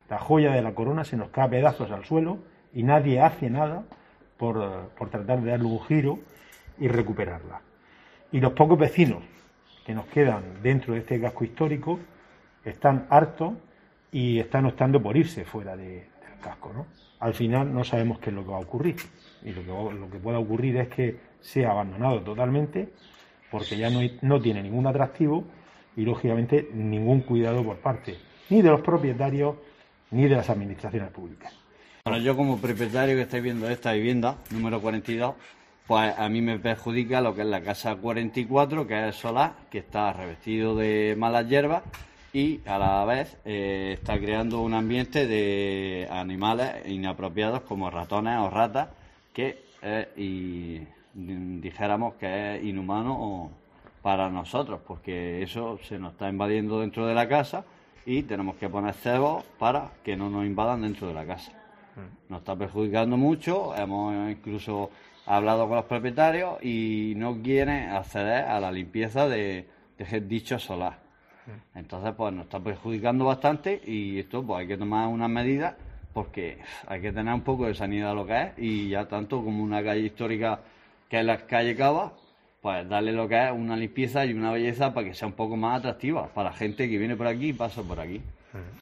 La joya de la corona se nos cae a pedazos al suelo y nadie hace nada por tratar de darle un giro y recuperarla. Y los pocos vecinos que nos quedan dentro de este casco histórico están hartos y están optando por irse fuera del casco, ¿no? Al final no sabemos qué es lo que va a ocurrir, y lo que pueda ocurrir es que sea abandonado totalmente porque ya no tiene ningún atractivo y lógicamente ningún cuidado por parte ni de los propietarios ni de las administraciones públicas. Bueno, yo como propietario que estáis viendo esta vivienda, número 42, pues a mí me perjudica lo que es la casa 44, que es el solar, que está revestido de malas hierbas y a la vez está creando un ambiente de animales inapropiados como ratones o ratas, que dijéramos que es inhumano para nosotros, porque eso se nos está invadiendo dentro de la casa y tenemos que poner cebos para que no nos invadan dentro de la casa. Nos está perjudicando mucho, hemos incluso hablado con los propietarios y no quieren acceder a la limpieza de dicho solar. Entonces, pues nos está perjudicando bastante y esto pues hay que tomar unas medidas porque hay que tener un poco de sanidad a lo que es, y ya tanto como una calle histórica que es la calle Cava, pues darle lo que es una limpieza y una belleza para que sea un poco más atractiva para la gente que viene por aquí y pasa por aquí.